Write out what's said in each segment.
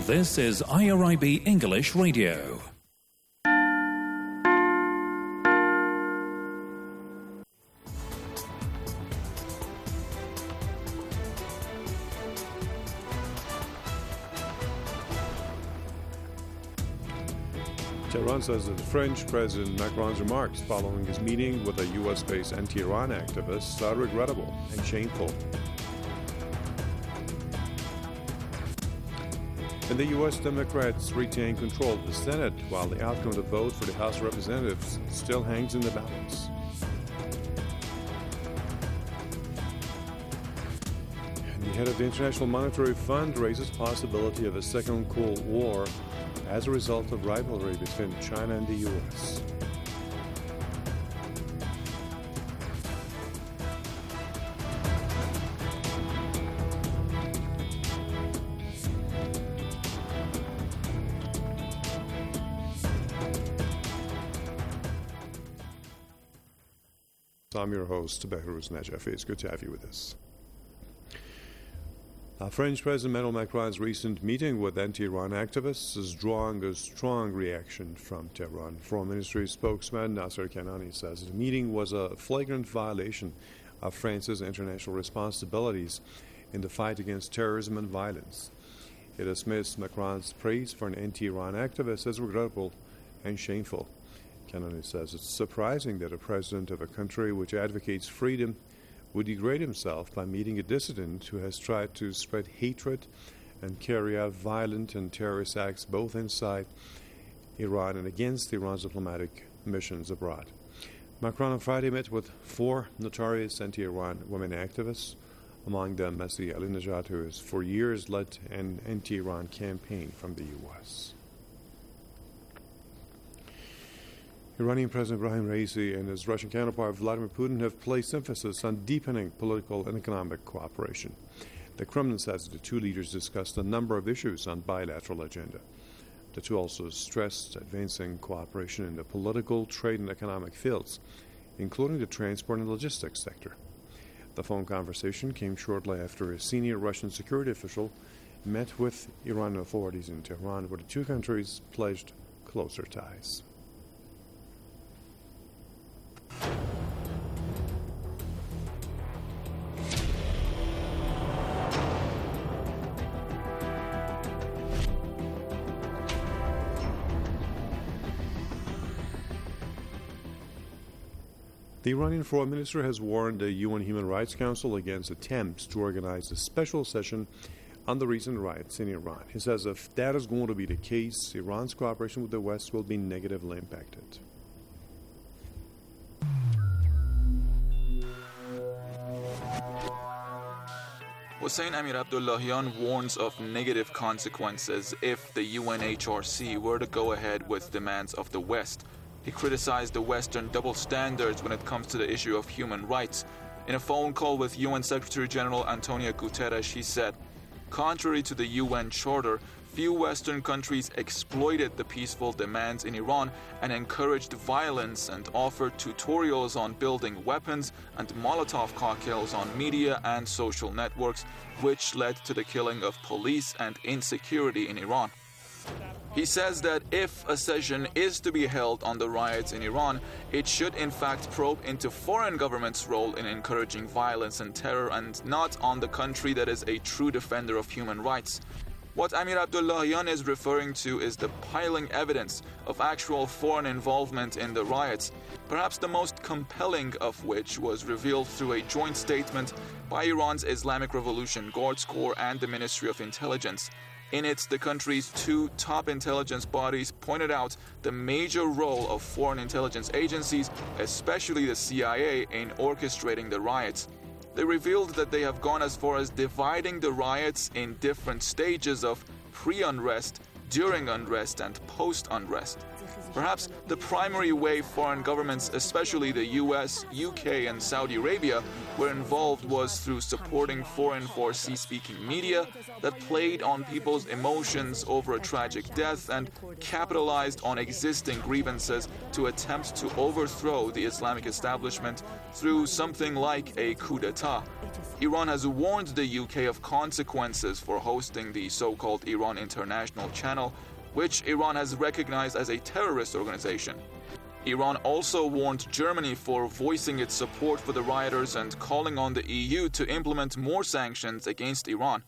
This is IRIB English Radio. Tehran says that French President Macron's remarks following his meeting with a U.S.-based anti-Iran activists are regrettable and shameful. And the U.S. Democrats retain control of the Senate, while the outcome of the vote for the House of Representatives still hangs in the balance. And the head of the International Monetary Fund raises possibility of a second Cold War as a result of rivalry between China and the U.S. I'm your host, Behruz Najafi. It's good to have you with us. French President Emmanuel Macron's recent meeting with anti-Iran activists is drawing a strong reaction from Tehran. Foreign Ministry spokesman Nasser Kanani says the meeting was a flagrant violation of France's international responsibilities in the fight against terrorism and violence. It dismissed Macron's praise for an anti-Iran activist as regrettable and shameful. Kanani says it's surprising that a president of a country which advocates freedom would degrade himself by meeting a dissident who has tried to spread hatred and carry out violent and terrorist acts both inside Iran and against Iran's diplomatic missions abroad. Macron on Friday met with 4 notorious anti-Iran women activists, among them Masih Alinejad, who has for years led an anti-Iran campaign from the U.S. Iranian President Ibrahim Raisi and his Russian counterpart Vladimir Putin have placed emphasis on deepening political and economic cooperation. The Kremlin says the two leaders discussed a number of issues on bilateral agenda. The two also stressed advancing cooperation in the political, trade, and economic fields, including the transport and logistics sector. The phone conversation came shortly after a senior Russian security official met with Iranian authorities in Tehran, where the two countries pledged closer ties. The Iranian Foreign Minister has warned the UN Human Rights Council against attempts to organize a special session on the recent riots in Iran. He says if that is going to be the case, Iran's cooperation with the West will be negatively impacted. Hossein Amir Abdullahian warns of negative consequences if the UNHRC were to go ahead with demands of the West. He criticized the Western double standards when it comes to the issue of human rights. In a phone call with UN Secretary General Antonio Guterres, he said, contrary to the UN Charter, few Western countries exploited the peaceful demands in Iran and encouraged violence and offered tutorials on building weapons and Molotov cocktails on media and social networks, which led to the killing of police and insecurity in Iran. He says that if a session is to be held on the riots in Iran, it should in fact probe into foreign governments' role in encouraging violence and terror and not on the country that is a true defender of human rights. What Amir Abdullahian is referring to is the piling evidence of actual foreign involvement in the riots, perhaps the most compelling of which was revealed through a joint statement by Iran's Islamic Revolution Guards Corps and the Ministry of Intelligence. In it, the country's 2 top intelligence bodies pointed out the major role of foreign intelligence agencies, especially the CIA, in orchestrating the riots. They revealed that they have gone as far as dividing the riots in different stages of pre-unrest, during unrest and post-unrest. Perhaps the primary way foreign governments, especially the US, UK, and Saudi Arabia, were involved was through supporting foreign Farsi-speaking media that played on people's emotions over a tragic death and capitalized on existing grievances to attempt to overthrow the Islamic establishment through something like a coup d'etat. Iran has warned the UK of consequences for hosting the so-called Iran International Channel, which Iran has recognized as a terrorist organization. Iran also warned Germany for voicing its support for the rioters and calling on the EU to implement more sanctions against Iran.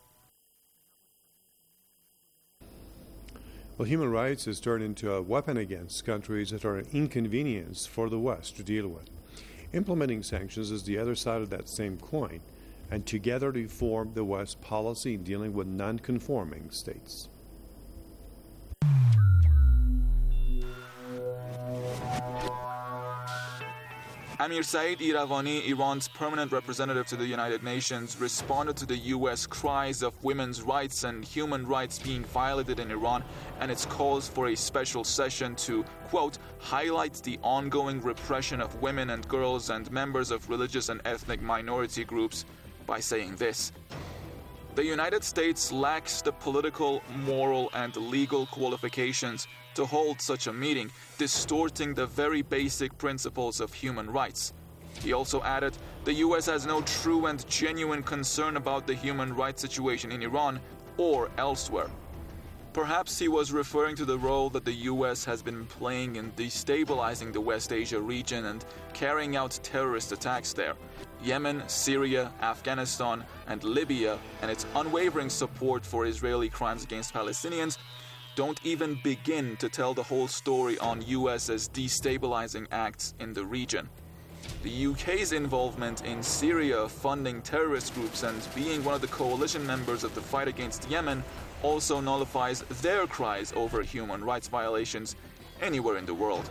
Well, human rights has turned into a weapon against countries that are an inconvenience for the West to deal with. Implementing sanctions is the other side of that same coin, and together they form the West's policy in dealing with non-conforming states. Amir Saeed Iravani, Iran's permanent representative to the United Nations, responded to the U.S. cries of women's rights and human rights being violated in Iran and its calls for a special session to, quote, highlight the ongoing repression of women and girls and members of religious and ethnic minority groups by saying this: the United States lacks the political, moral, and legal qualifications to hold such a meeting, distorting the very basic principles of human rights. He also added, the US has no true and genuine concern about the human rights situation in Iran or elsewhere. Perhaps he was referring to the role that the US has been playing in destabilizing the West Asia region and carrying out terrorist attacks there. Yemen, Syria, Afghanistan, and Libya, and its unwavering support for Israeli crimes against Palestinians don't even begin to tell the whole story on US's destabilizing acts in the region. The UK's involvement in Syria, funding terrorist groups, and being one of the coalition members of the fight against Yemen also nullifies their cries over human rights violations anywhere in the world.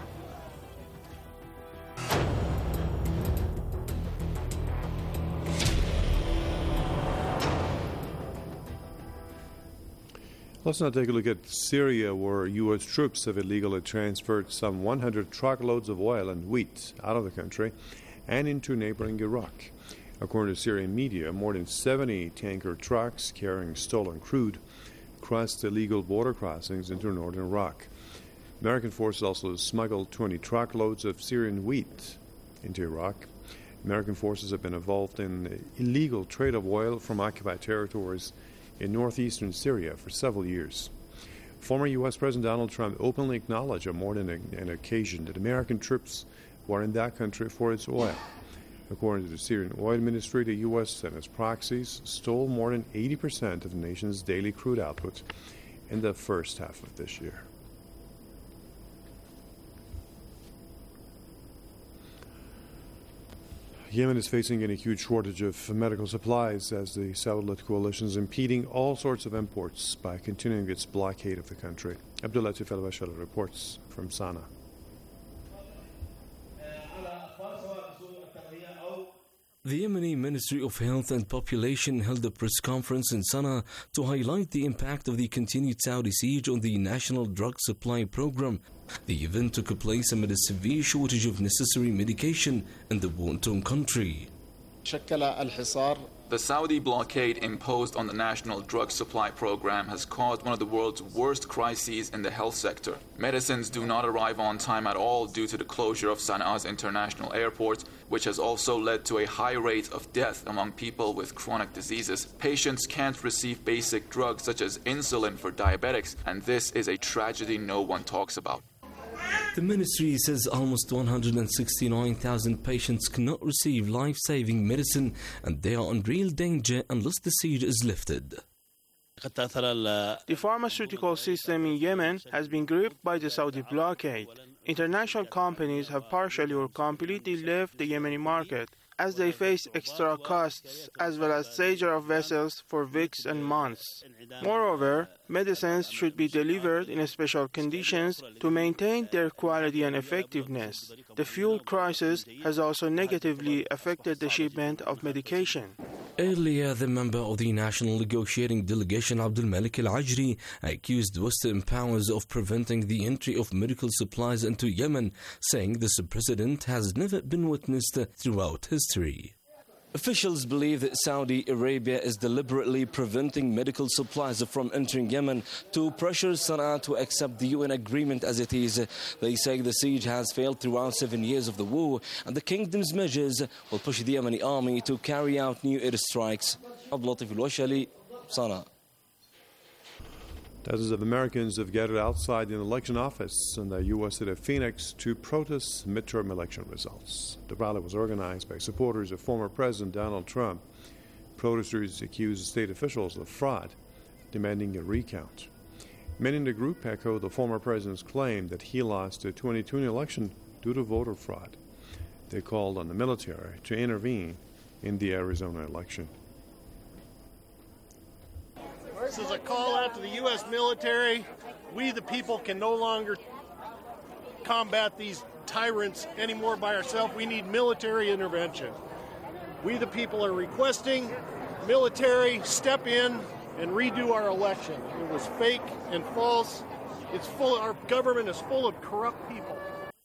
Let's now take a look at Syria, where U.S. troops have illegally transferred some 100 truckloads of oil and wheat out of the country and into neighboring Iraq. According to Syrian media, more than 70 tanker trucks carrying stolen crude crossed illegal border crossings into northern Iraq. American forces also smuggled 20 truckloads of Syrian wheat into Iraq. American forces have been involved in illegal trade of oil from occupied territories in northeastern Syria for several years. Former U.S. President Donald Trump openly acknowledged on more than an occasion that American troops were in that country for its oil. According to the Syrian Oil Ministry, the U.S. and its proxies stole more than 80% of the nation's daily crude output in the first half of this year. Yemen is facing a huge shortage of medical supplies as the Saudi-led coalition is impeding all sorts of imports by continuing its blockade of the country. Abdulatif Al-Bashar reports from Sana'a. The Yemeni Ministry of Health and Population held a press conference in Sana'a to highlight the impact of the continued Saudi siege on the national drug supply program. The event took place amid a severe shortage of necessary medication in the war-torn country. The Saudi blockade imposed on the national drug supply program has caused one of the world's worst crises in the health sector. Medicines do not arrive on time at all due to the closure of Sana'a's international airport, which has also led to a high rate of death among people with chronic diseases. Patients can't receive basic drugs such as insulin for diabetics, and this is a tragedy no one talks about. The ministry says almost 169,000 patients cannot receive life-saving medicine, and they are in real danger unless the siege is lifted. The pharmaceutical system in Yemen has been gripped by the Saudi blockade. International companies have partially or completely left the Yemeni market as they face extra costs as well as seizure of vessels for weeks and months. Moreover, medicines should be delivered in special conditions to maintain their quality and effectiveness. The fuel crisis has also negatively affected the shipment of medication. Earlier, the member of the National Negotiating Delegation, Abdul Malik Al-Ajri, accused Western powers of preventing the entry of medical supplies into Yemen, saying this precedent has never been witnessed throughout history. Officials believe that Saudi Arabia is deliberately preventing medical supplies from entering Yemen to pressure Sana'a to accept the UN agreement as it is. They say the siege has failed throughout 7 years of the war, and the kingdom's measures will push the Yemeni army to carry out new airstrikes. Abdul Latif Al-Washali, Sana'a. Dozens of Americans have gathered outside an election office in the U.S. city of Phoenix to protest midterm election results. The rally was organized by supporters of former President Donald Trump. Protesters accused state officials of fraud, demanding a recount. Many in the group echoed the former president's claim that he lost the 2020 election due to voter fraud. They called on the military to intervene in the Arizona election. This is a call out to the U.S. military. We, the people, can no longer combat these tyrants anymore by ourselves. We need military intervention. We, the people, are requesting military step in and redo our election. It was fake and false. Our government is full of corrupt people.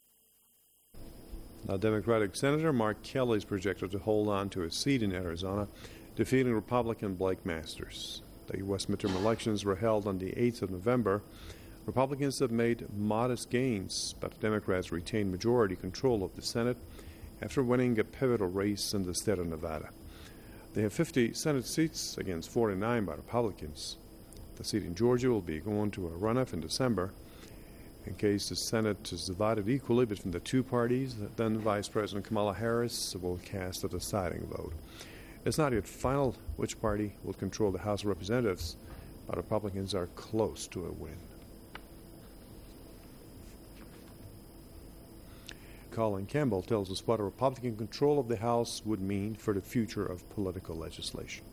Now, Democratic Senator Mark Kelly is projected to hold on to a seat in Arizona, defeating Republican Blake Masters. The U.S. midterm elections were held on the 8th of November. Republicans have made modest gains, but Democrats retained majority control of the Senate after winning a pivotal race in the state of Nevada. They have 50 Senate seats against 49 by Republicans. The seat in Georgia will be going to a runoff in December. In case the Senate is divided equally between the two parties, then Vice President Kamala Harris will cast a deciding vote. It's not yet final which party will control the House of Representatives, but Republicans are close to a win. Colin Campbell tells us what a Republican control of the House would mean for the future of political legislation.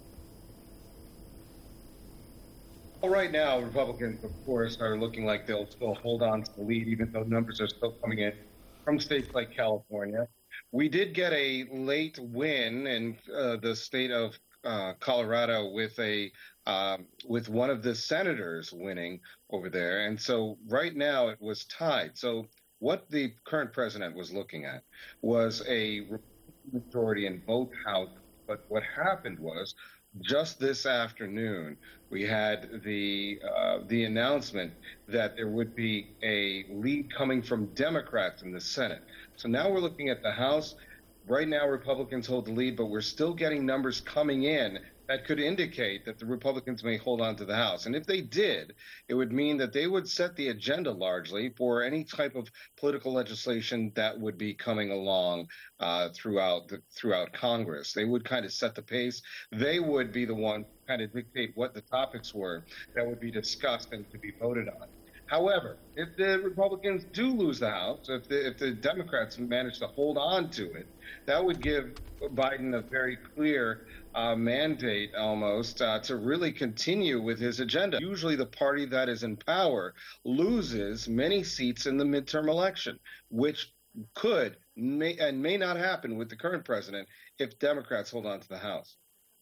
Well, right now, Republicans, of course, are looking like they'll still hold on to the lead, even though numbers are still coming in from states like California. We did get a late win in the state of Colorado with one of the senators winning over there. And so right now it was tied. So what the current president was looking at was a majority in both houses. But what happened was just this afternoon, we had the announcement that there would be a lead coming from Democrats in the Senate. So now we're looking at the House. Right now, Republicans hold the lead, but we're still getting numbers coming in that could indicate that the Republicans may hold on to the House. And if they did, it would mean that they would set the agenda largely for any type of political legislation that would be coming along throughout Congress. They would kind of set the pace. They would be the one kind of dictate what the topics were that would be discussed and to be voted on. However, if the Republicans do lose the House, if the Democrats manage to hold on to it, that would give Biden a very clear mandate almost to really continue with his agenda. Usually the party that is in power loses many seats in the midterm election, which may not happen with the current president if Democrats hold on to the House.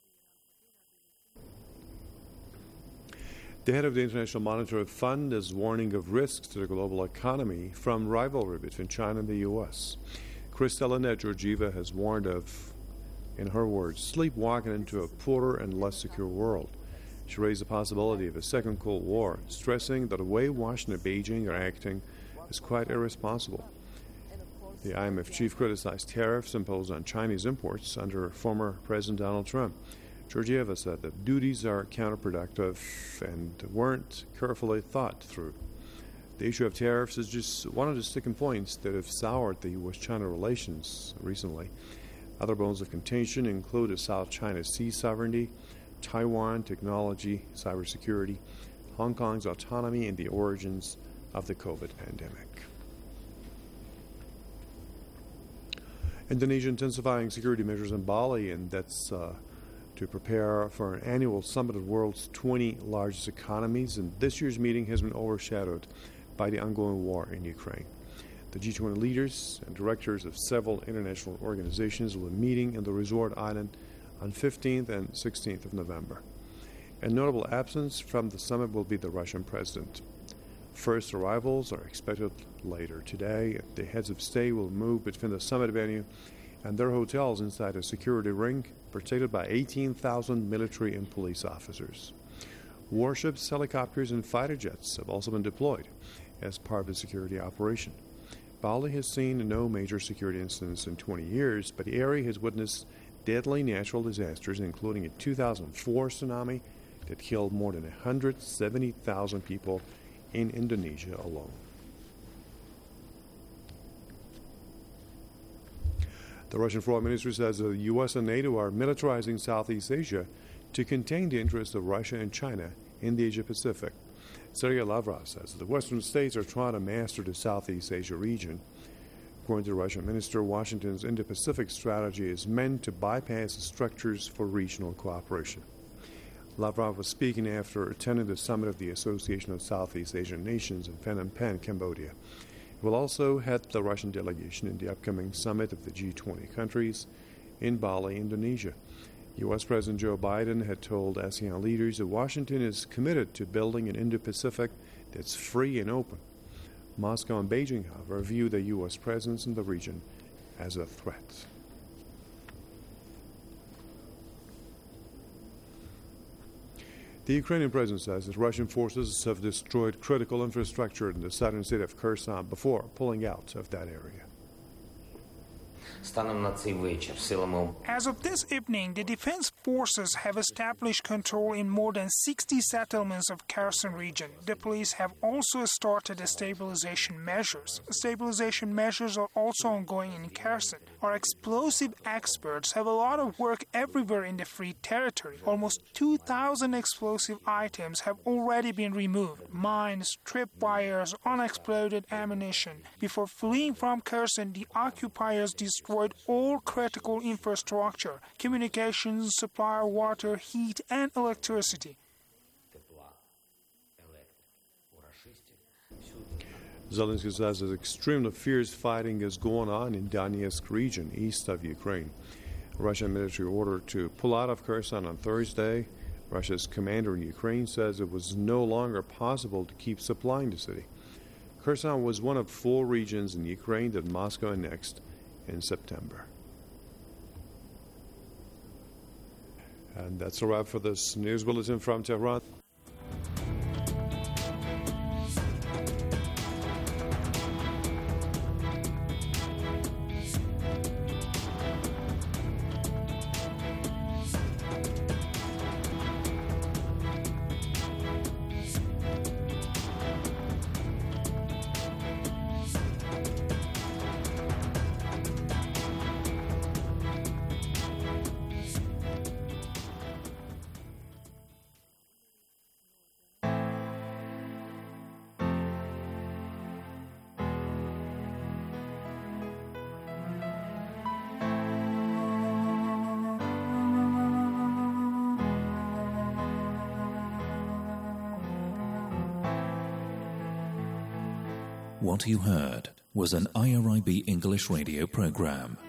The head of the International Monetary Fund is warning of risks to the global economy from rivalry between China and the U.S. Kristalina Georgieva has warned of, in her words, sleepwalking into a poorer and less secure world. She raised the possibility of a second Cold War, stressing that the way Washington and Beijing are acting is quite irresponsible. The IMF chief criticized tariffs imposed on Chinese imports under former President Donald Trump. Georgieva said that duties are counterproductive and weren't carefully thought through. The issue of tariffs is just one of the sticking points that have soured the U.S.-China relations recently. Other bones of contention include the South China Sea sovereignty, Taiwan technology, cybersecurity, Hong Kong's autonomy, and the origins of the COVID pandemic. Indonesia intensifying security measures in Bali, and that's to prepare for an annual summit of the world's 20 largest economies, and this year's meeting has been overshadowed by the ongoing war in Ukraine. The G20 leaders and directors of several international organizations will be meeting in the resort island on 15th and 16th of November. A notable absence from the summit will be the Russian president. First arrivals are expected later today. The heads of state will move between the summit venue and their hotels inside a security ring protected by 18,000 military and police officers. Warships, helicopters, and fighter jets have also been deployed as part of the security operation. Bali has seen no major security incidents in 20 years, but the area has witnessed deadly natural disasters, including a 2004 tsunami that killed more than 170,000 people in Indonesia alone. The Russian Foreign Ministry says the U.S. and NATO are militarizing Southeast Asia to contain the interests of Russia and China in the Asia-Pacific. Sergei Lavrov says the Western states are trying to master the Southeast Asia region. According to the Russian minister, Washington's Indo-Pacific strategy is meant to bypass the structures for regional cooperation. Lavrov was speaking after attending the summit of the Association of Southeast Asian Nations in Phnom Penh, Cambodia. He will also head the Russian delegation in the upcoming summit of the G20 countries in Bali, Indonesia. U.S. President Joe Biden had told ASEAN leaders that Washington is committed to building an Indo-Pacific that's free and open. Moscow and Beijing, however, view the U.S. presence in the region as a threat. The Ukrainian president says that Russian forces have destroyed critical infrastructure in the southern state of Kherson before pulling out of that area. As of this evening, the defense forces have established control in more than 60 settlements of Kherson region. The police have also started the stabilization measures. Stabilization measures are also ongoing in Kherson. Our explosive experts have a lot of work everywhere in the free territory. Almost 2,000 explosive items have already been removed. Mines, tripwires, unexploded ammunition. Before fleeing from Kherson, the occupiers destroyed all critical infrastructure, communications, supply, water, heat, and electricity. Zelensky says that extremely fierce fighting is going on in Donetsk region, east of Ukraine. Russian military ordered to pull out of Kherson on Thursday. Russia's commander in Ukraine says it was no longer possible to keep supplying the city. Kherson was one of 4 regions in Ukraine that Moscow annexed in September. And that's a wrap for this news bulletin from Tehran. What you heard was an IRIB English radio program.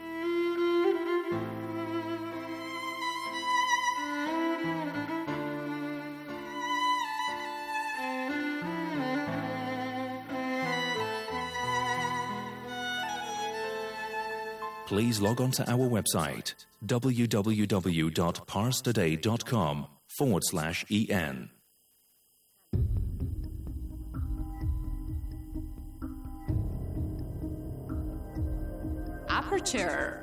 Please log on to our website www.parstoday.com/en. Aperture.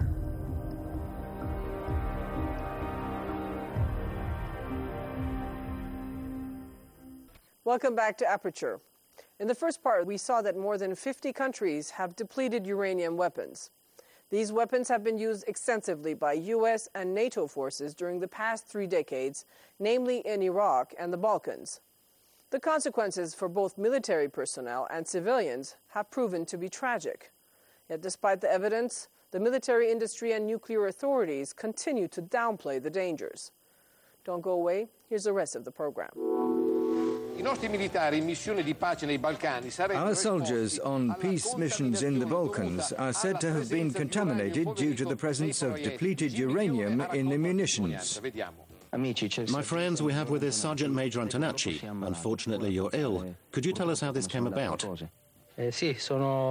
Welcome back to Aperture. In the first part, we saw that more than 50 countries have depleted uranium weapons. These weapons have been used extensively by U.S. and NATO forces during the past 3 decades, namely in Iraq and the Balkans. The consequences for both military personnel and civilians have proven to be tragic. Yet despite the evidence, the military industry and nuclear authorities continue to downplay the dangers. Don't go away. Here's the rest of the program. Our soldiers on peace missions in the Balkans are said to have been contaminated due to the presence of depleted uranium in the munitions. My friends, we have with us Sergeant Major Antonacci. Unfortunately, you're ill. Could you tell us how this came about? I left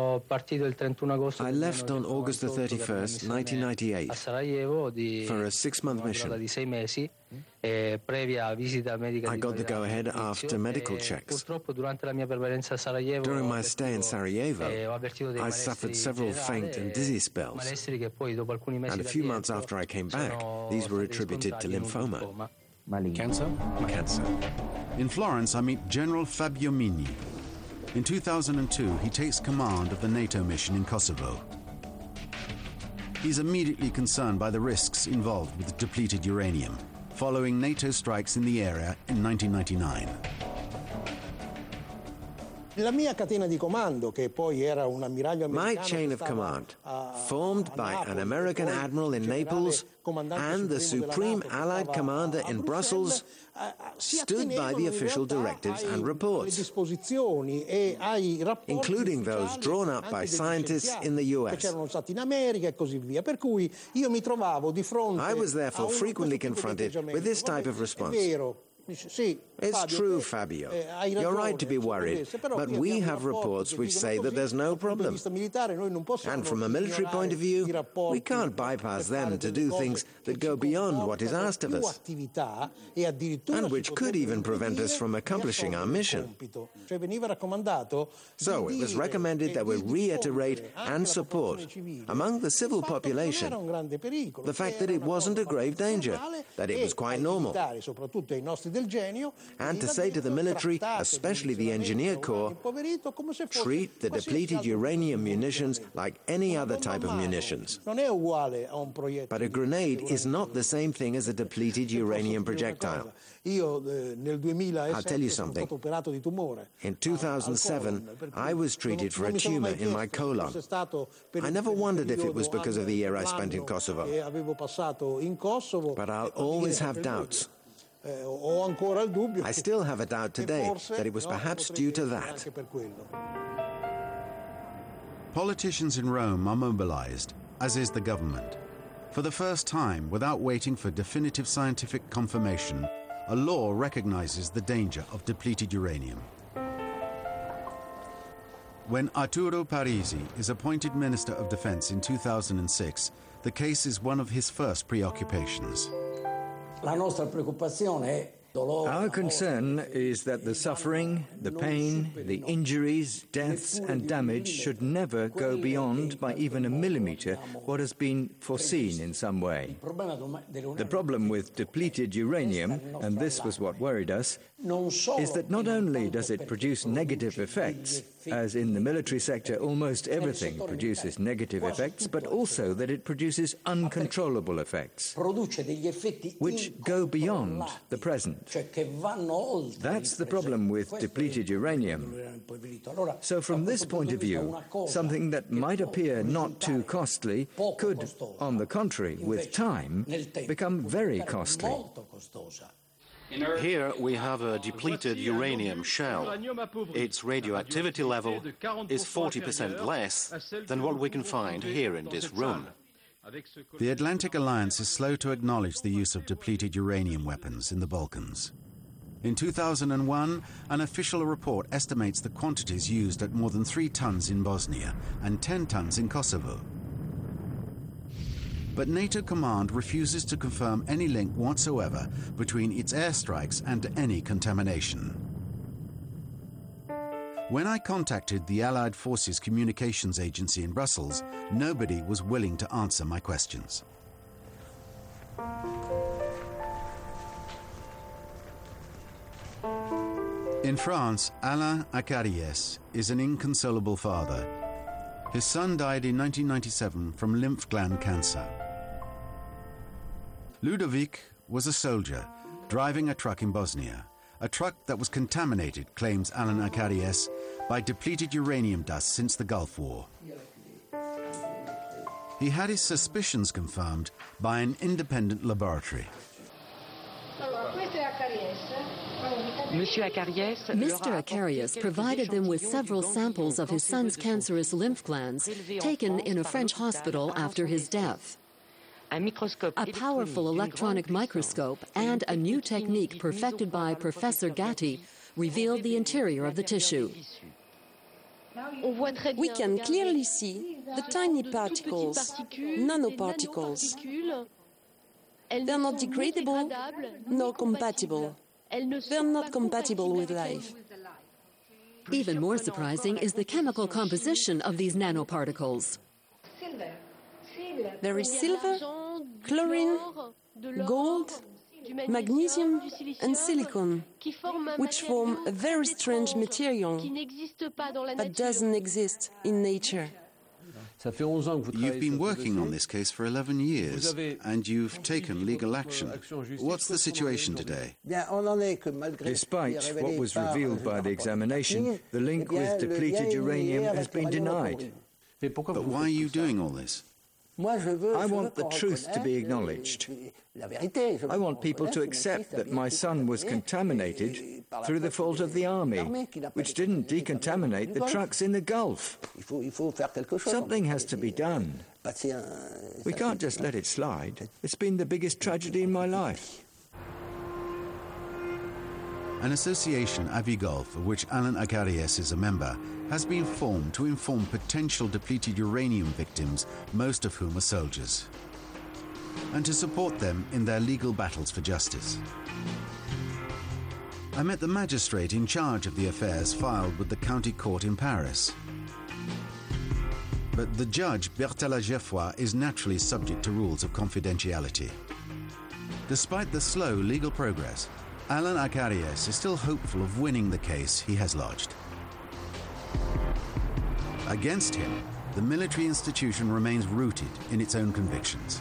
on August the 31st, 1998, for a 6-month mission. I got the go-ahead after medical checks. During my stay in Sarajevo, I suffered several faint and dizzy spells, and a few months after I came back, these were attributed to lymphoma. Cancer? Cancer. In Florence, I meet General Fabio Mini. In 2002, he takes command of the NATO mission in Kosovo. He's immediately concerned by the risks involved with depleted uranium, following NATO strikes in the area in 1999. My chain of command, formed by an American admiral in Naples and the Supreme Allied Commander in Brussels, stood by the official directives and reports, including those drawn up by scientists in the US. I was therefore frequently confronted with this type of response. It's true, Fabio. You're right to be worried, but we have reports which say that there's no problem. And from a military point of view, we can't bypass them to do things that go beyond what is asked of us, and which could even prevent us from accomplishing our mission. So it was recommended that we reiterate and support, among the civil population, the fact that it wasn't a grave danger, that it was quite normal. And to say to the military, especially the Engineer Corps, treat the depleted uranium munitions like any other type of munitions. But a grenade is not the same thing as a depleted uranium projectile. I'll tell you something. In 2007, I was treated for a tumor in my colon. I never wondered if it was because of the year I spent in Kosovo. But I'll always have doubts. I still have a doubt today that it was perhaps due to that. Politicians in Rome are mobilized, as is the government. For the first time, without waiting for definitive scientific confirmation, a law recognizes the danger of depleted uranium. When Arturo Parisi is appointed Minister of Defense in 2006, the case is one of his first preoccupations. Our concern is that the suffering, the pain, the injuries, deaths and damage should never go beyond, by even a millimeter, what has been foreseen in some way. The problem with depleted uranium, and this was what worried us, is that not only does it produce negative effects, as in the military sector almost everything produces negative effects, but also that it produces uncontrollable effects, which go beyond the present. That's the problem with depleted uranium. So from this point of view, something that might appear not too costly could, on the contrary, with time, become very costly. Here we have a depleted uranium shell. Its radioactivity level is 40% less than what we can find here in this room. The Atlantic Alliance is slow to acknowledge the use of depleted uranium weapons in the Balkans. In 2001, an official report estimates the quantities used at more than 3 tons in Bosnia and 10 tons in Kosovo. But NATO command refuses to confirm any link whatsoever between its airstrikes and any contamination. When I contacted the Allied Forces Communications Agency in Brussels, nobody was willing to answer my questions. In France, Alain Acariès is an inconsolable father. His son died in 1997 from lymph gland cancer. Ludovic was a soldier driving a truck in Bosnia, a truck that was contaminated, claims Alain Acariès, by depleted uranium dust since the Gulf War. He had his suspicions confirmed by an independent laboratory. Mr. Acarius provided them with several samples of his son's cancerous lymph glands taken in a French hospital after his death. A powerful electronic microscope and a new technique perfected by Professor Gatti revealed the interior of the tissue. We can clearly see the tiny particles, nanoparticles. They are not degradable nor compatible. They are not compatible with life. Even more surprising is the chemical composition of these nanoparticles. There is silver, chlorine, gold, magnesium and silicon, which form a very strange material that doesn't exist in nature. You've been working on this case for 11 years, and you've taken legal action. What's the situation today? Despite what was revealed by the examination, the link with depleted uranium has been denied. But why are you doing all this? I want the truth to be acknowledged. I want people to accept that my son was contaminated through the fault of the army, which didn't decontaminate the trucks in the Gulf. Something has to be done. We can't just let it slide. It's been the biggest tragedy in my life. An association, Avigulf, of which Alan Acarius is a member, has been formed to inform potential depleted uranium victims, most of whom are soldiers, and to support them in their legal battles for justice. I met the magistrate in charge of the affairs filed with the county court in Paris. But the judge, Bertella Geoffroy, is naturally subject to rules of confidentiality. Despite the slow legal progress, Alan Acarius is still hopeful of winning the case he has lodged. Against him, the military institution remains rooted in its own convictions.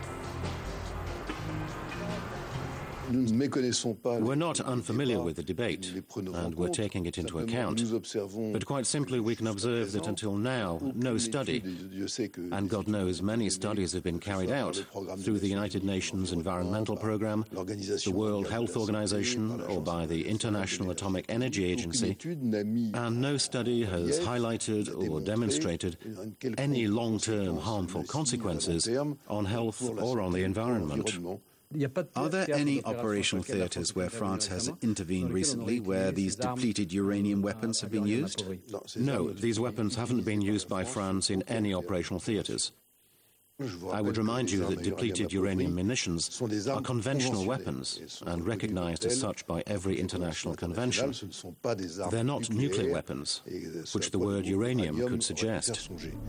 We're not unfamiliar with the debate, and we're taking it into account. But quite simply, we can observe that until now, no study, and God knows many studies have been carried out through the United Nations Environmental Programme, the World Health Organization, or by the International Atomic Energy Agency, and no study has highlighted or demonstrated any long-term harmful consequences on health or on the environment. Are there any operational theatres where France has intervened recently where these depleted uranium weapons have been used? No, these weapons haven't been used by France in any operational theatres. I would remind you that depleted uranium munitions are conventional weapons and recognized as such by every international convention. They're not nuclear weapons, which the word uranium could suggest.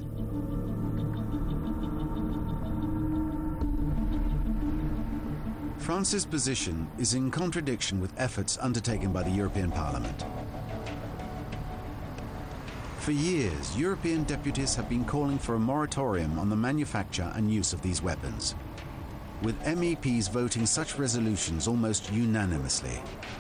France's position is in contradiction with efforts undertaken by the European Parliament. For years, European deputies have been calling for a moratorium on the manufacture and use of these weapons, with MEPs voting such resolutions almost unanimously.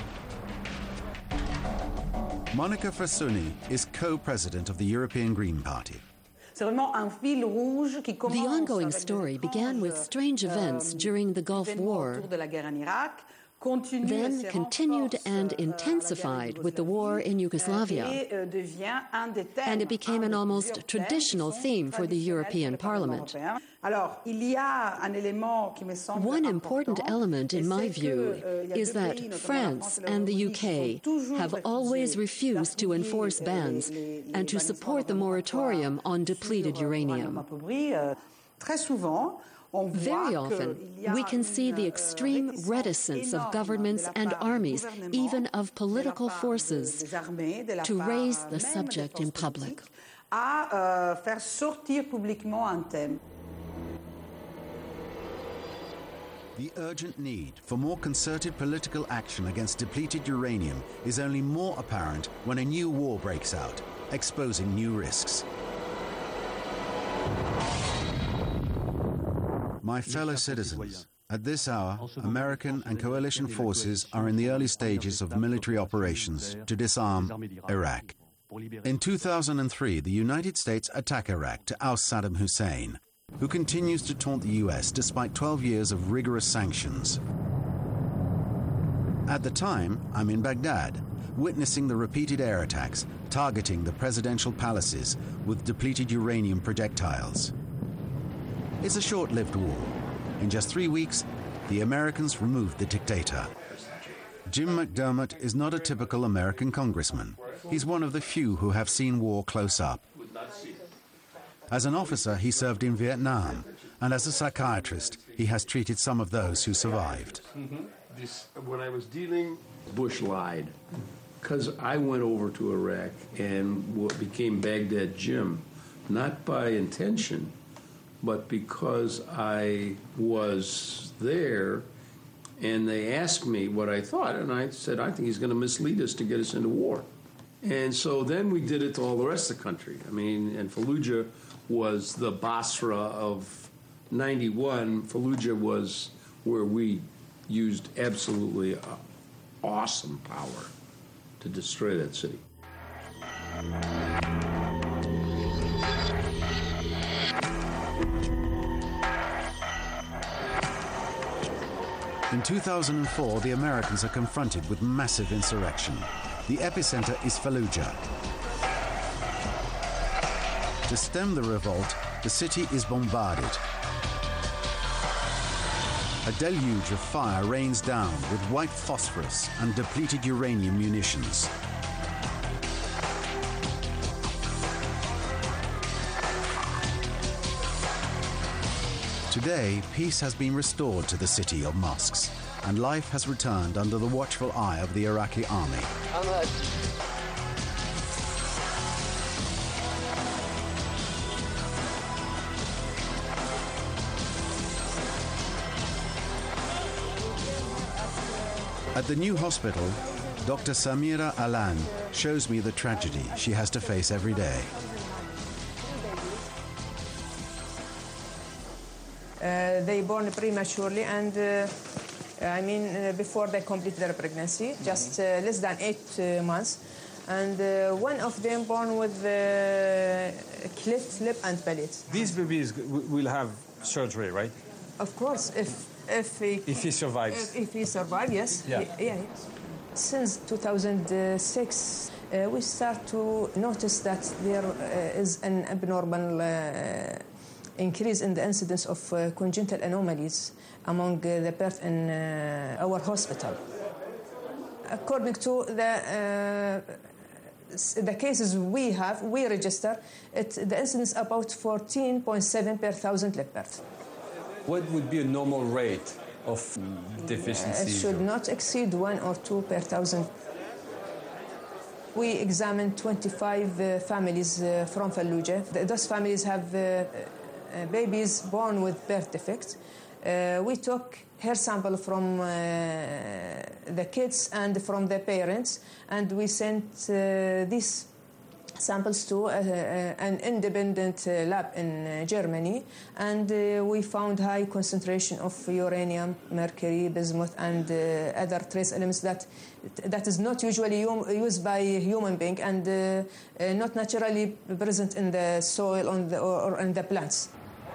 Monica Frassoni is co-president of the European Green Party. The ongoing story began with strange events during the Gulf War, then continued and intensified with the war in Yugoslavia, and it became an almost traditional theme for the European Parliament. One important element, in my view, is that France and the UK have always refused to enforce bans and to support the moratorium on depleted uranium. Very often, we can see the extreme reticence of governments and armies, even of political forces, to raise the subject in public. The urgent need for more concerted political action against depleted uranium is only more apparent when a new war breaks out, exposing new risks. My fellow citizens, at this hour, American and coalition forces are in the early stages of military operations to disarm Iraq. In 2003, the United States attacked Iraq to oust Saddam Hussein, who continues to taunt the US despite 12 years of rigorous sanctions. At the time, I'm in Baghdad, witnessing the repeated air attacks targeting the presidential palaces with depleted uranium projectiles. It's a short-lived war. In just 3 weeks, the Americans removed the dictator. Jim McDermott is not a typical American congressman. He's one of the few who have seen war close up. As an officer, he served in Vietnam, and as a psychiatrist, he has treated some of those who survived. When I was dealing, Bush lied, because I went over to Iraq and became Baghdad Jim, not by intention, but because I was there and they asked me what I thought, and I said, I think he's going to mislead us to get us into war. And so then we did it to all the rest of the country. I mean, and Fallujah was the Basra of 91. Fallujah was where we used absolutely awesome power to destroy that city. In 2004, the Americans are confronted with massive insurrection. The epicenter is Fallujah. To stem the revolt, the city is bombarded. A deluge of fire rains down with white phosphorus and depleted uranium munitions. Today, peace has been restored to the city of mosques, and life has returned under the watchful eye of the Iraqi army. At the new hospital, Dr. Samira Alan shows me the tragedy she has to face every day. They born prematurely and before they complete their pregnancy, just less than 8 months. And one of them born with cleft lip and palate. These babies will have surgery, right? Of course, if he survives. If he survives, yes. Yeah. Since 2006, we start to notice that there is an abnormal increase in the incidence of congenital anomalies among the birth in our hospital. According to the cases we register, the incidence is about 14.7 per 1,000 live birth. What would be a normal rate of deficiency? It should not exceed 1 or 2 per 1,000. We examined 25 families from Fallujah. Those families have babies born with birth defects. We took hair sample from the kids and from the parents, and we sent these samples to an independent lab in Germany, and we found high concentration of uranium, mercury, bismuth, and other trace elements that is not usually used by human being and not naturally present in the soil or in the plants.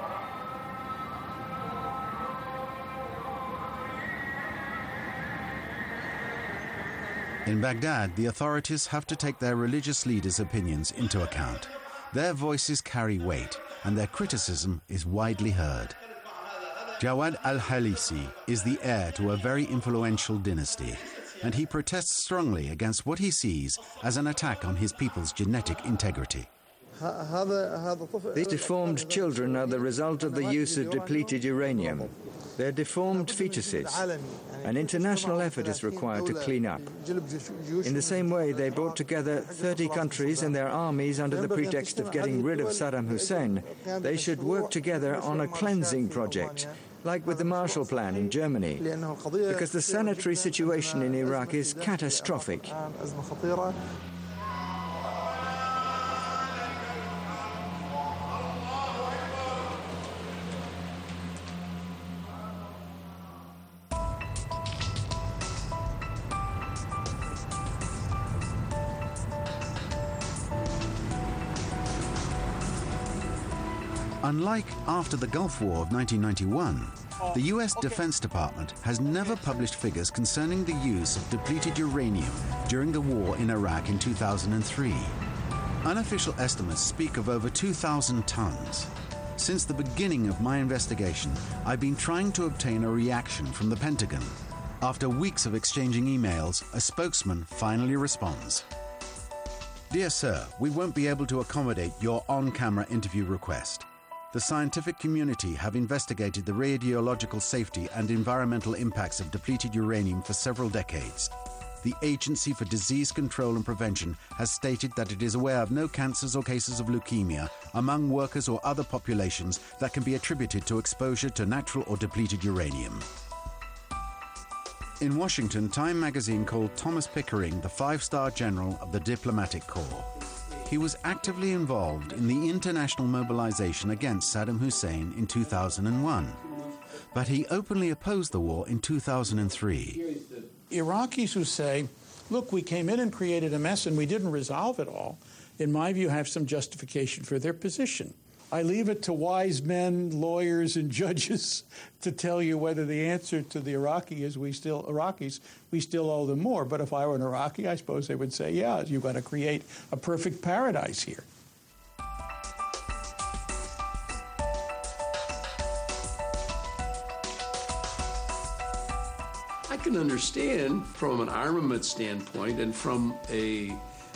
In Baghdad, the authorities have to take their religious leaders' opinions into account. Their voices carry weight, and their criticism is widely heard. Jawad al-Halisi is the heir to a very influential dynasty, and he protests strongly against what he sees as an attack on his people's genetic integrity. These deformed children are the result of the use of depleted uranium. They're deformed fetuses. An international effort is required to clean up. In the same way, they brought together 30 countries and their armies under the pretext of getting rid of Saddam Hussein. They should work together on a cleansing project, like with the Marshall Plan in Germany, because the sanitary situation in Iraq is catastrophic. Unlike after the Gulf War of 1991, The US Defense Department has never published figures concerning the use of depleted uranium during the war in Iraq in 2003. Unofficial estimates speak of over 2,000 tons. Since the beginning of my investigation, I've been trying to obtain a reaction from the Pentagon. After weeks of exchanging emails, a spokesman finally responds. Dear sir, we won't be able to accommodate your on-camera interview request. The scientific community have investigated the radiological safety and environmental impacts of depleted uranium for several decades. The Agency for Disease Control and Prevention has stated that it is aware of no cancers or cases of leukemia among workers or other populations that can be attributed to exposure to natural or depleted uranium. In Washington, Time magazine called Thomas Pickering the five-star general of the diplomatic corps. He was actively involved in the international mobilization against Saddam Hussein in 2001, but he openly opposed the war in 2003. Iraqis who say, look, we came in and created a mess and we didn't resolve it all, in my view, have some justification for their position. I leave it to wise men, lawyers, and judges to tell you whether the answer to the Iraqis, we still owe them more. But if I were an Iraqi, I suppose they would say, yeah, you've got to create a perfect paradise here. I can understand from an armament standpoint and from a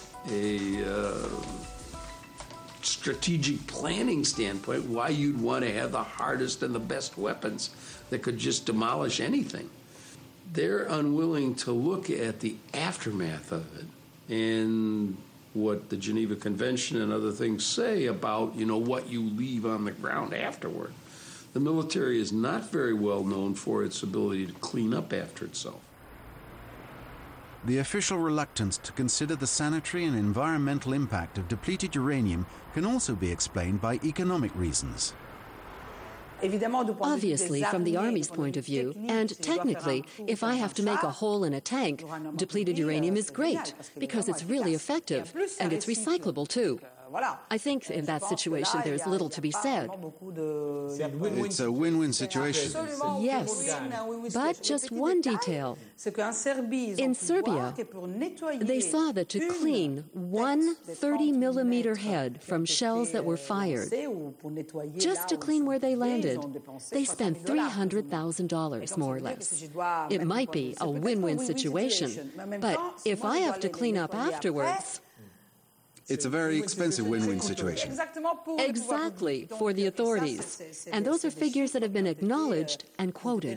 strategic planning standpoint why you'd want to have the hardest and the best weapons that could just demolish anything. They're unwilling to look at the aftermath of it and what the Geneva Convention and other things say about, what you leave on the ground afterward. The military is not very well known for its ability to clean up after itself. The official reluctance to consider the sanitary and environmental impact of depleted uranium can also be explained by economic reasons. Obviously, from the Army's point of view, and technically, if I have to make a hole in a tank, depleted uranium is great, because it's really effective, and it's recyclable too. I think in that situation there's little to be said. It's a win-win situation. Yes, but just one detail. In Serbia, they saw that to clean one 30-millimeter head from shells that were fired, just to clean where they landed, they spent $300,000, more or less. It might be a win-win situation, but if I have to clean up afterwards... It's a very expensive win-win situation. Exactly, for the authorities. And those are figures that have been acknowledged and quoted.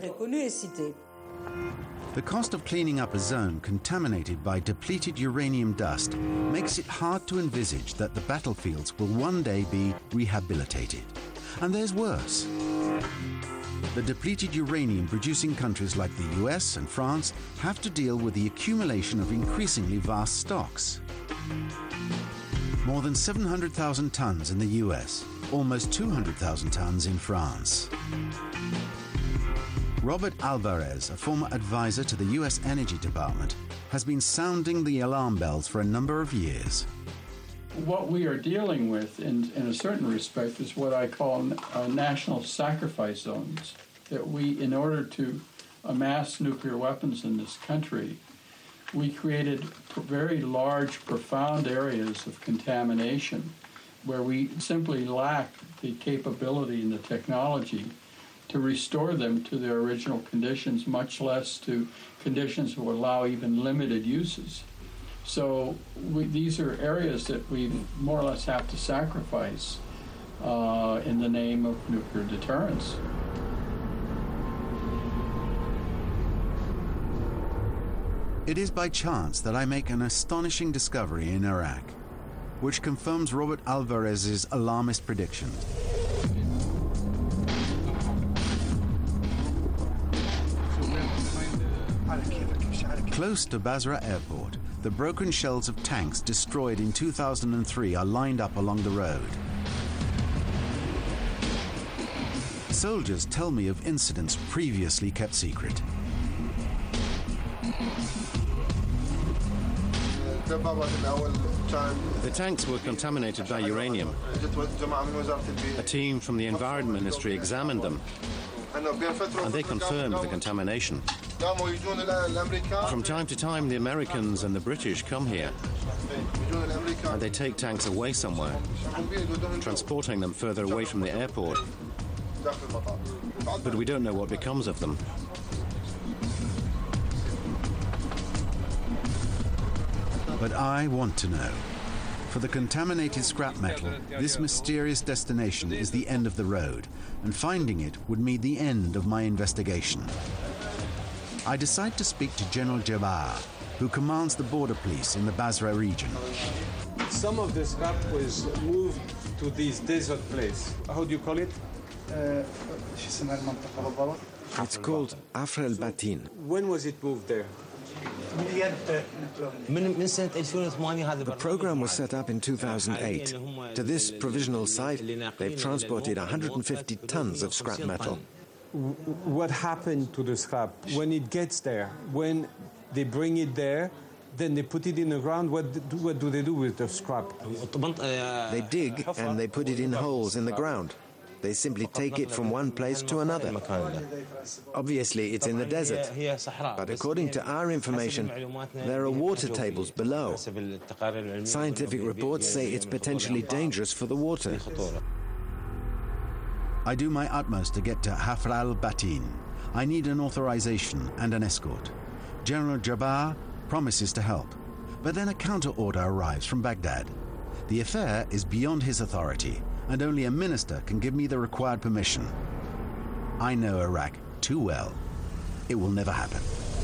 The cost of cleaning up a zone contaminated by depleted uranium dust makes it hard to envisage that the battlefields will one day be rehabilitated. And there's worse. The depleted uranium-producing countries like the US and France have to deal with the accumulation of increasingly vast stocks. More than 700,000 tons in the US, almost 200,000 tons in France. Robert Alvarez, a former advisor to the US Energy Department, has been sounding the alarm bells for a number of years. What we are dealing with, in a certain respect, is what I call national sacrifice zones. That we, in order to amass nuclear weapons in this country, we created very large, profound areas of contamination where we simply lack the capability and the technology to restore them to their original conditions, much less to conditions that would allow even limited uses. So these are areas that we more or less have to sacrifice in the name of nuclear deterrence. It is by chance that I make an astonishing discovery in Iraq, which confirms Robert Alvarez's alarmist prediction. Close to Basra Airport, the broken shells of tanks destroyed in 2003 are lined up along the road. Soldiers tell me of incidents previously kept secret. The tanks were contaminated by uranium. A team from the Environment Ministry examined them. And they confirmed the contamination. From time to time, the Americans and the British come here, and they take tanks away somewhere, transporting them further away from the airport. But we don't know what becomes of them. But I want to know. For the contaminated scrap metal, this mysterious destination is the end of the road, and finding it would mean the end of my investigation. I decide to speak to General Jabbar, who commands the border police in the Basra region. Some of the scrap was moved to this desert place. How do you call it? It's called Afr al-Batin. When was it moved there? The program was set up in 2008. To this provisional site, they've transported 150 tons of scrap metal. What happened to the scrap when it gets there? When they bring it there, then they put it in the ground. What do they do with the scrap? They dig and they put it in holes in the ground. They simply take it from one place to another. Obviously, it's in the desert. But according to our information, there are water tables below. Scientific reports say it's potentially dangerous for the water. I do my utmost to get to Afr al-Batin. I need an authorization and an escort. General Jabbar promises to help, but then a counter-order arrives from Baghdad. The affair is beyond his authority, and only a minister can give me the required permission. I know Iraq too well. It will never happen.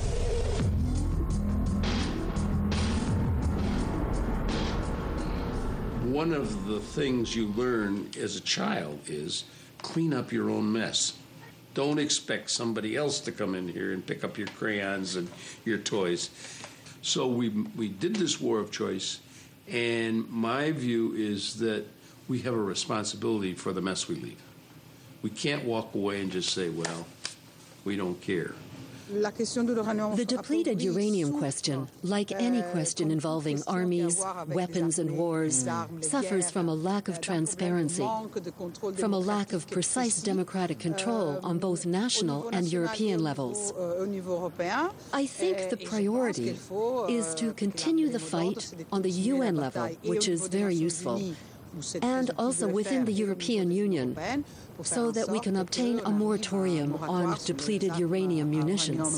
One of the things you learn as a child is clean up your own mess. Don't expect somebody else to come in here and pick up your crayons and your toys. So we did this war of choice, and my view is that we have a responsibility for the mess we leave. We can't walk away and just say, well, we don't care. The depleted uranium question, like any question involving armies, weapons, and wars, suffers from a lack of transparency, from a lack of precise democratic control on both national and European levels. I think the priority is to continue the fight on the UN level, which is very useful, and also within the European Union, so that we can obtain a moratorium on depleted uranium munitions.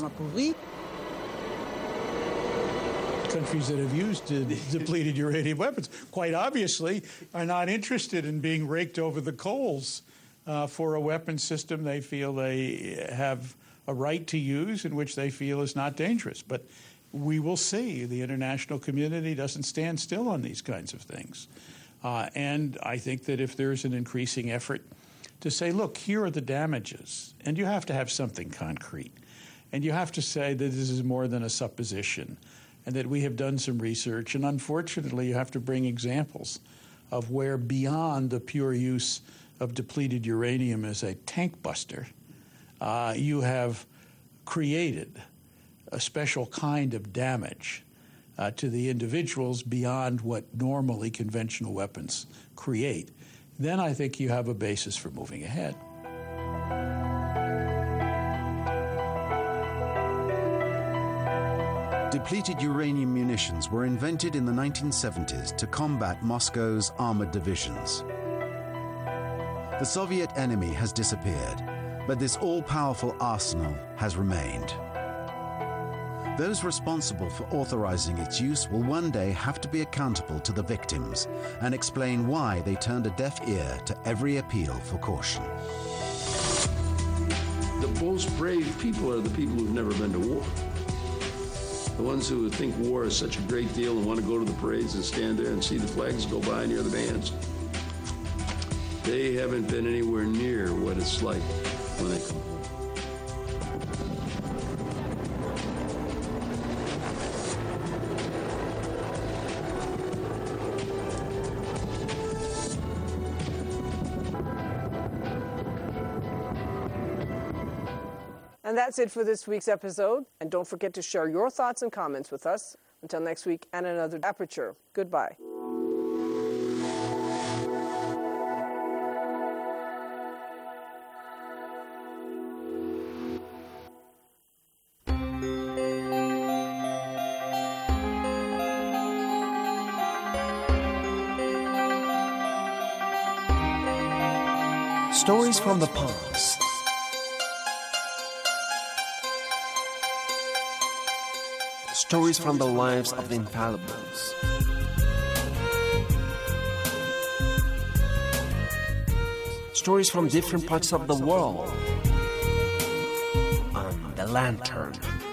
Countries that have used depleted uranium weapons, quite obviously, are not interested in being raked over the coals for a weapon system they feel they have a right to use and which they feel is not dangerous. But we will see. The international community doesn't stand still on these kinds of things. And I think that if there's an increasing effort to say, look, here are the damages, and you have to have something concrete, and you have to say that this is more than a supposition, and that we have done some research, and unfortunately you have to bring examples of where beyond the pure use of depleted uranium as a tank buster, you have created a special kind of damage to the individuals beyond what normally conventional weapons create. Then I think you have a basis for moving ahead. Depleted uranium munitions were invented in the 1970s to combat Moscow's armored divisions. The Soviet enemy has disappeared, but this all-powerful arsenal has remained. Those responsible for authorizing its use will one day have to be accountable to the victims and explain why they turned a deaf ear to every appeal for caution. The most brave people are the people who've never been to war. The ones who think war is such a great deal and want to go to the parades and stand there and see the flags go by and hear the bands. They haven't been anywhere near what it's like when they come home. And that's it for this week's episode. And don't forget to share your thoughts and comments with us. Until next week and another Aperture. Goodbye. Stories from the past. Stories from the lives of the infallibles. Stories from different parts of the world. On The Lantern.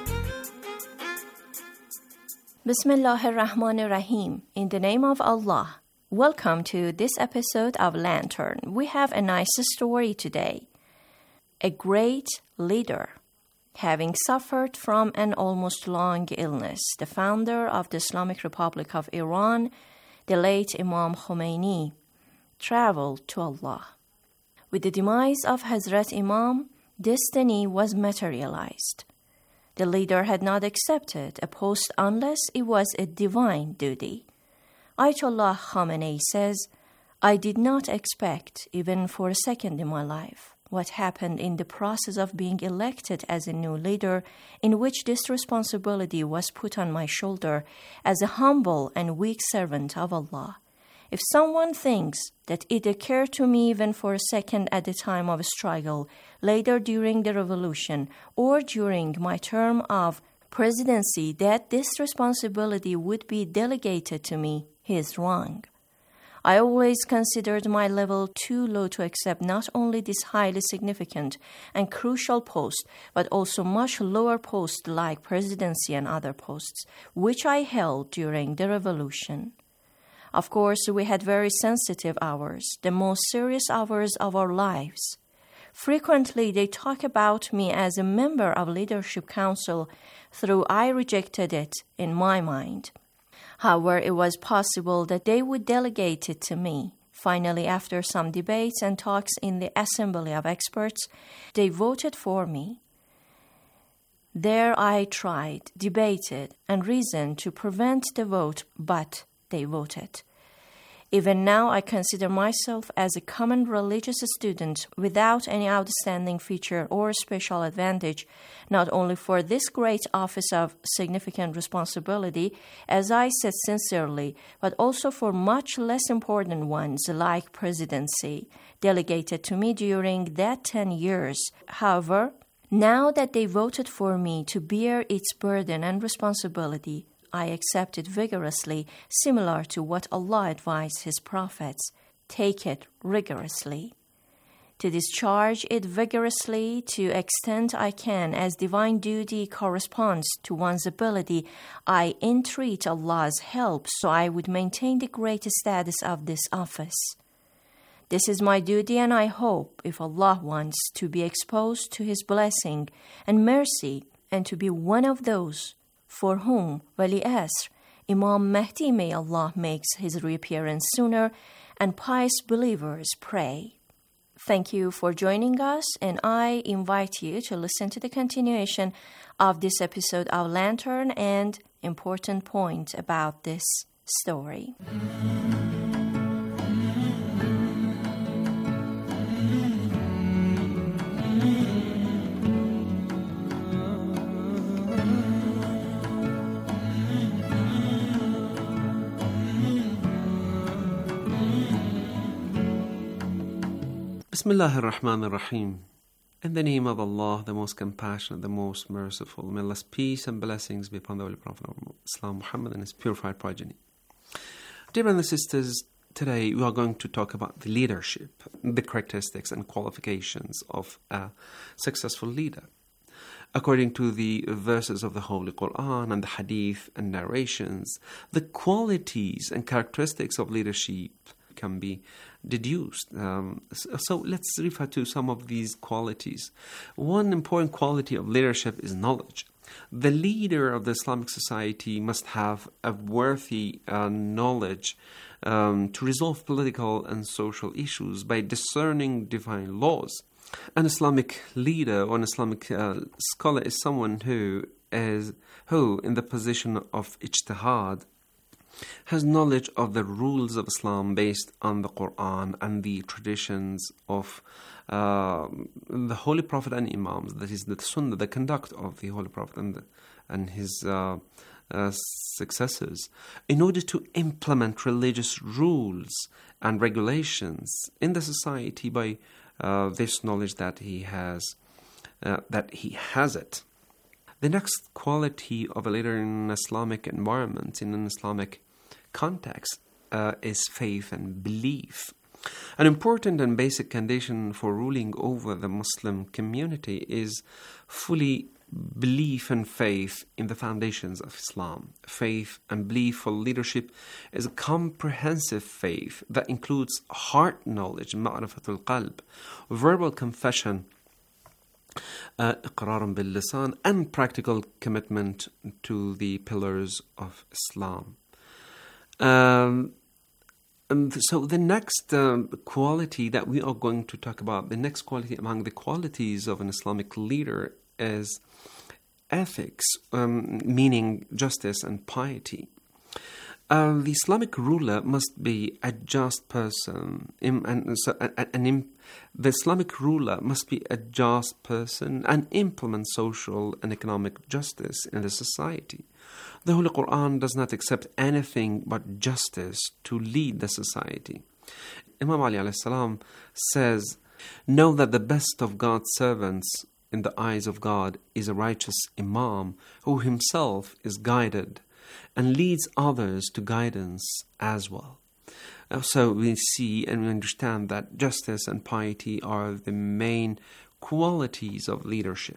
Bismillahir Rahmanir Rahim. In the name of Allah. Welcome to this episode of Lantern. We have a nice story today. A great leader, having suffered from an almost long illness, the founder of the Islamic Republic of Iran, the late Imam Khomeini, traveled to Allah. With the demise of Hazrat Imam, destiny was materialized. The leader had not accepted a post unless it was a divine duty. Ayatollah Khamenei says, I did not expect, even for a second in my life, what happened in the process of being elected as a new leader, in which this responsibility was put on my shoulder as a humble and weak servant of Allah. If someone thinks that it occurred to me even for a second at the time of a struggle, later during the revolution, or during my term of presidency, that this responsibility would be delegated to me, he is wrong. I always considered my level too low to accept not only this highly significant and crucial post, but also much lower posts like presidency and other posts, which I held during the revolution. Of course, we had very sensitive hours, the most serious hours of our lives. Frequently, they talk about me as a member of Leadership Council, though I rejected it in my mind. However, it was possible that they would delegate it to me. Finally, after some debates and talks in the Assembly of Experts, they voted for me. There I tried, debated, and reasoned to prevent the vote, but they voted. Even now, I consider myself as a common religious student without any outstanding feature or special advantage, not only for this great office of significant responsibility, as I said sincerely, but also for much less important ones like presidency, delegated to me during that 10 years. However, now that they voted for me to bear its burden and responsibility, I accept it vigorously, similar to what Allah advised His prophets. Take it rigorously. To discharge it vigorously to extent I can, as divine duty corresponds to one's ability, I entreat Allah's help so I would maintain the great status of this office. This is my duty, and I hope, if Allah wants, to be exposed to His blessing and mercy and to be one of those for whom Wali Asr, Imam Mahdi, may Allah makes his reappearance sooner, and pious believers pray. Thank you for joining us, and I invite you to listen to the continuation of this episode of Lantern and important point about this story. Bismillahir Rahmanir Rahim. In the name of Allah, the most compassionate, the most merciful, may Allah's peace and blessings be upon the Holy Prophet of Islam, Muhammad, and his purified progeny. Dear brothers and sisters, today we are going to talk about the leadership, the characteristics and qualifications of a successful leader. According to the verses of the Holy Quran and the Hadith and narrations, the qualities and characteristics of leadership can be deduced. So let's refer to some of these qualities. One important quality of leadership is knowledge. The leader of the Islamic society must have a worthy knowledge to resolve political and social issues by discerning divine laws. An Islamic leader or an Islamic scholar is someone who, in the position of ijtihad, has knowledge of the rules of Islam based on the Quran and the traditions of the Holy Prophet and Imams, that is the Sunnah, the conduct of the Holy Prophet and his successors, in order to implement religious rules and regulations in the society by this knowledge that he has it. The next quality of a leader in an Islamic environment, in an Islamic context, is faith and belief. An important and basic condition for ruling over the Muslim community is fully belief and faith in the foundations of Islam. Faith and belief for leadership is a comprehensive faith that includes heart knowledge, ma'rifatul qalb, verbal confession, iqrar bil lisan, and practical commitment to the pillars of Islam. So the next quality that we are going to talk about, the next quality among the qualities of an Islamic leader is ethics, meaning justice and piety. The Islamic ruler must be a just person, the Islamic ruler must be a just person and implement social and economic justice in the society. The Holy Quran does not accept anything but justice to lead the society. Imam Ali alayhi salam says, "Know that the best of God's servants in the eyes of God is a righteous Imam who himself is guided and leads others to guidance as well." So we see and we understand that justice and piety are the main qualities of leadership.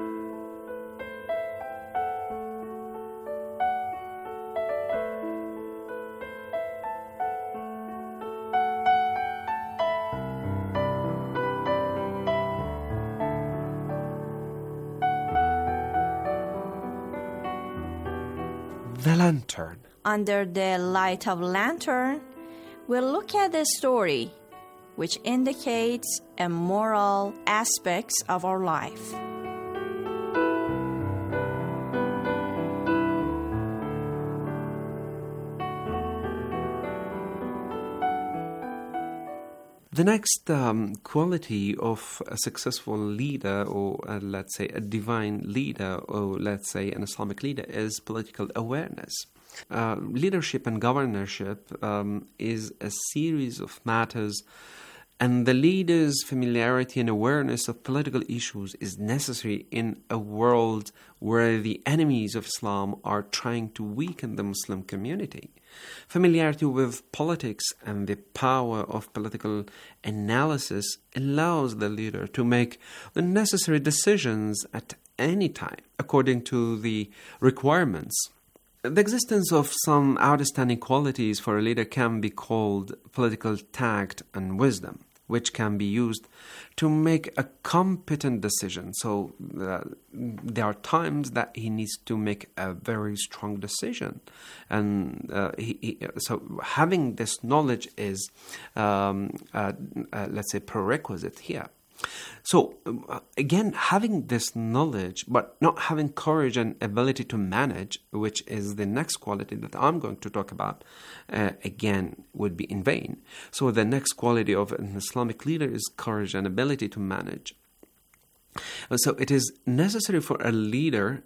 The lantern. Under the light of lantern, we'll look at the story which indicates a moral aspects of our life. The next quality of a successful leader, or let's say a divine leader, or let's say an Islamic leader, is political awareness. Leadership and governorship is a series of matters, and the leader's familiarity and awareness of political issues is necessary in a world where the enemies of Islam are trying to weaken the Muslim community. Familiarity with politics and the power of political analysis allows the leader to make the necessary decisions at any time according to the requirements. The existence of some outstanding qualities for a leader can be called political tact and wisdom, which can be used to make a competent decision. So there are times that he needs to make a very strong decision. And so having this knowledge is, let's say, prerequisite here. So again, having this knowledge, but not having courage and ability to manage, which is the next quality that I'm going to talk about, again, would be in vain. So the next quality of an Islamic leader is courage and ability to manage. So it is necessary for a leader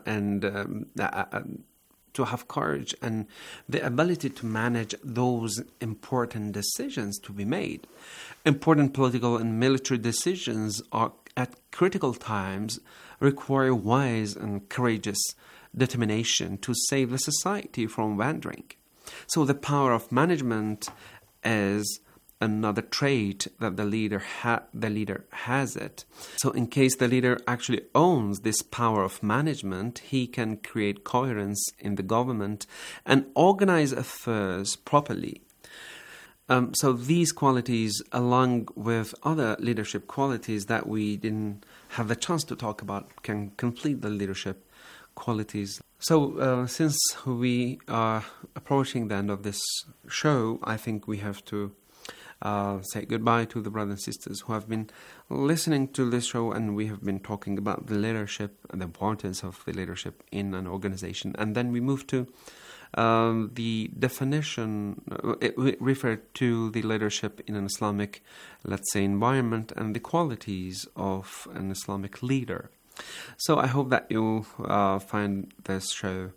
to have courage and the ability to manage those important decisions to be made. Important political and military decisions are at critical times require wise and courageous determination to save the society from wandering. So the power of management is another trait that the leader has it. So in case the leader actually owns this power of management, he can create coherence in the government and organize affairs properly. So these qualities, along with other leadership qualities that we didn't have the chance to talk about, can complete the leadership qualities. So since we are approaching the end of this show, I think we have to say goodbye to the brothers and sisters who have been listening to this show, and we have been talking about the leadership and the importance of the leadership in an organization. And then we move to the definition, it referred to the leadership in an Islamic, let's say, environment and the qualities of an Islamic leader. So I hope that you'll find this show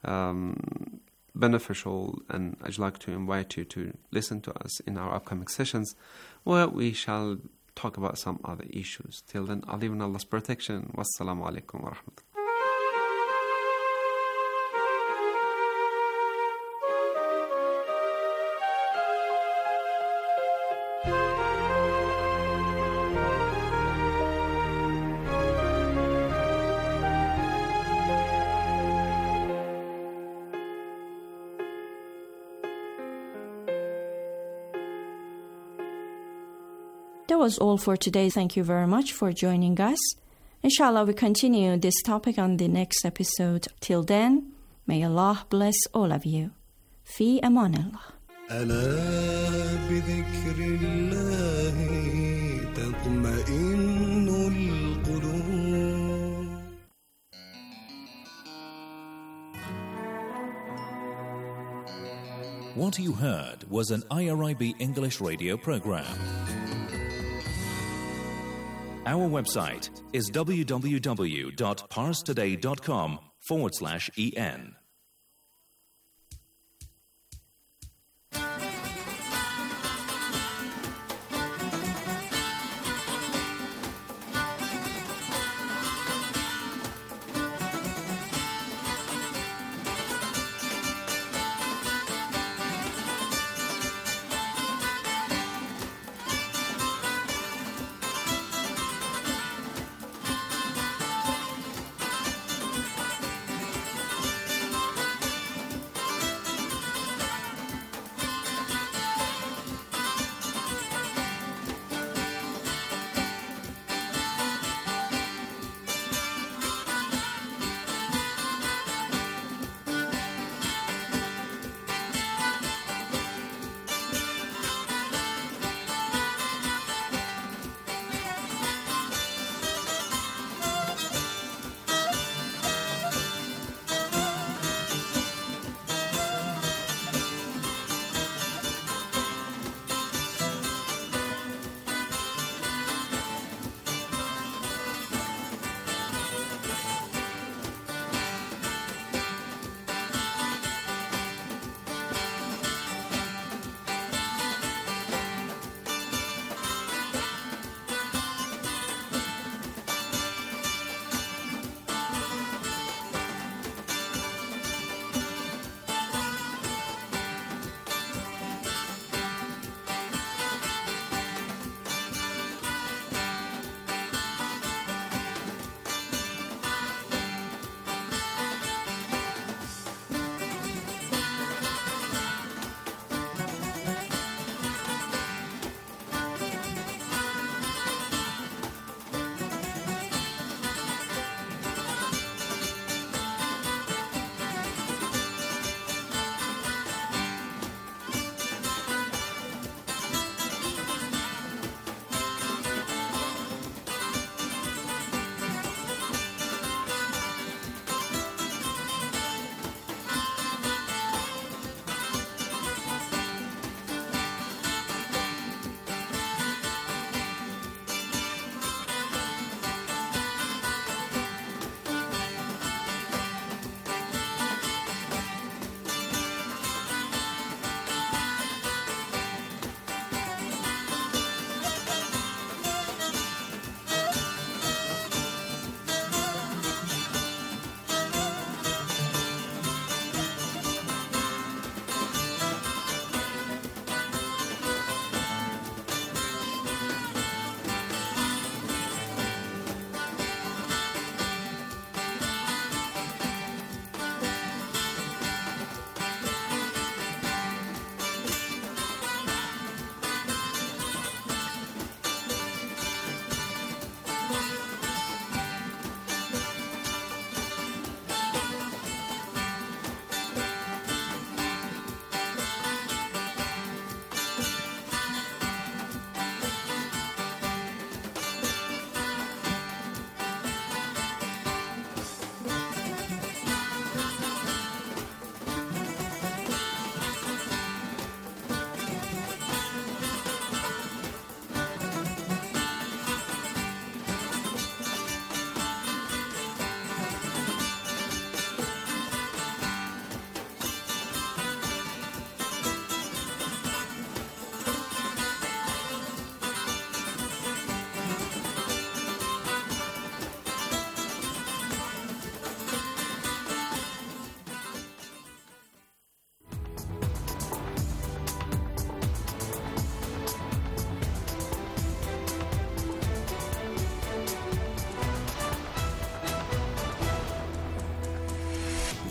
beneficial, and I'd like to invite you to listen to us in our upcoming sessions, where we shall talk about some other issues. Till then, I'll leave in Allah's protection. Wassalamu alaikum wa rahmatullah. That was all for today. Thank you very much for joining us. Inshallah, we continue this topic on the next episode. Till then, may Allah bless all of you. Fi aman Allah. ألا بذكر الله تطمئن القلوب. What you heard was an IRIB English radio program. Our website is www.parstoday.com/en.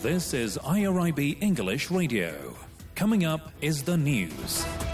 This is IRIB English Radio. Coming up is the news.